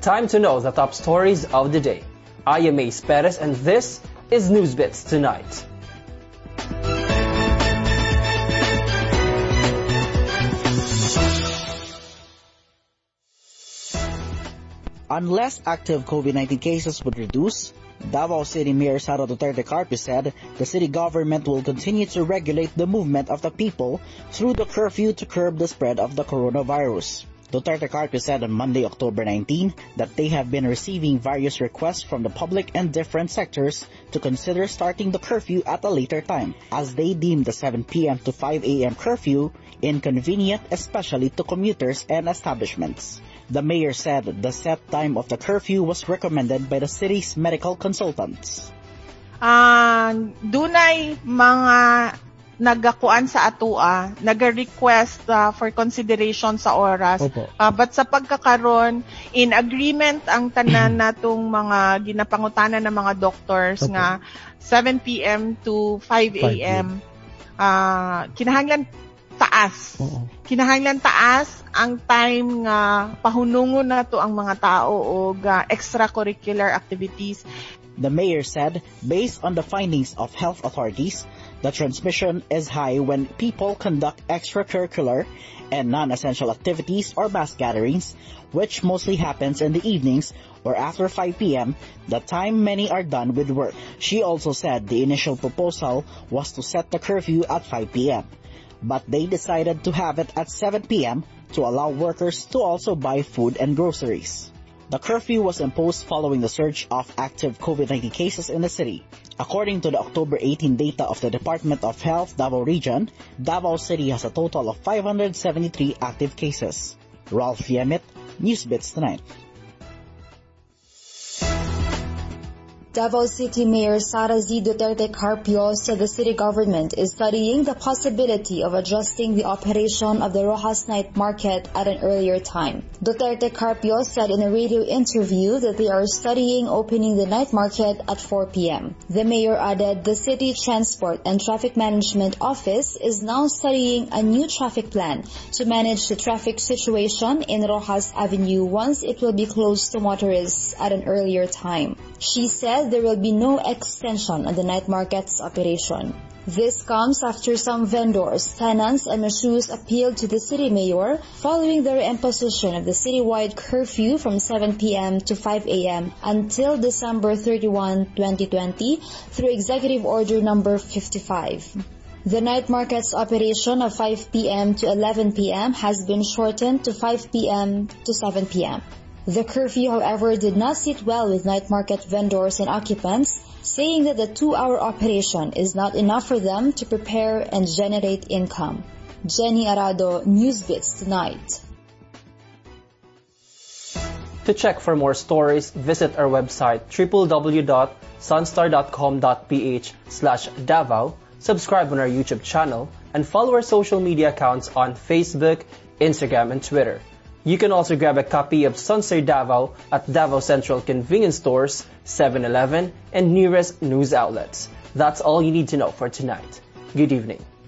Time to know the top stories of the day. I am Ace Perez and this is Newsbits Tonight. Unless active COVID-19 cases would reduce, Davao City Mayor Sara Duterte Carpio said the city government will continue to regulate the movement of the people through the curfew to curb the spread of the coronavirus. Duterte Carpio said on Monday, October 19, that they have been receiving various requests from the public and different sectors to consider starting the curfew at a later time, as they deem the 7 p.m. to 5 a.m. curfew inconvenient, especially to commuters and establishments. The mayor said the set time of the curfew was recommended by the city's medical consultants. Dunay mga nagakuan sa atua, naga-request for consideration sa oras. But sa pagkakaron, in agreement ang tanan natong mga ginapangutanan ng mga doctors nga 7 p.m. to 5 a.m. Kinahanglan taas. Kinahanglan taas ang time nga pahunungon nato ang mga tao og extracurricular activities. The mayor said, based on the findings of health authorities, the transmission is high when people conduct extracurricular and non-essential activities or mass gatherings, which mostly happens in the evenings or after 5 p.m., the time many are done with work. She also said the initial proposal was to set the curfew at 5 p.m., but they decided to have it at 7 p.m. to allow workers to also buy food and groceries. The curfew was imposed following the surge of active COVID-19 cases in the city. According to the October 18 data of the Department of Health Davao Region, Davao City has a total of 573 active cases. Ralph Yemit, Newsbits Tonight. Davao City Mayor Sara Z. Duterte Carpio said the city government is studying the possibility of adjusting the operation of the Rojas Night Market at an earlier time. Duterte Carpio said in a radio interview that they are studying opening the night market at 4 p.m. The mayor added the City Transport and Traffic Management Office is now studying a new traffic plan to manage the traffic situation in Rojas Avenue once it will be closed to motorists at an earlier time. She said there will be no extension on the night market's operation. This comes after some vendors, tenants, and masseuse appealed to the city mayor following the reimposition of the citywide curfew from 7 p.m. to 5 a.m. until December 31, 2020 through Executive Order Number 55. The night market's operation of 5 p.m. to 11 p.m. has been shortened to 5 p.m. to 7 p.m. The curfew, however, did not sit well with night market vendors and occupants, saying that the 2-hour operation is not enough for them to prepare and generate income. Jenny Arado, Newsbits Tonight. To check for more stories, visit our website www.sunstar.com.ph/Davao, subscribe on our YouTube channel, and follow our social media accounts on Facebook, Instagram, and Twitter. You can also grab a copy of Sunstar Davao at Davao Central Convenience Stores, 7-Eleven, and nearest news outlets. That's all you need to know for tonight. Good evening.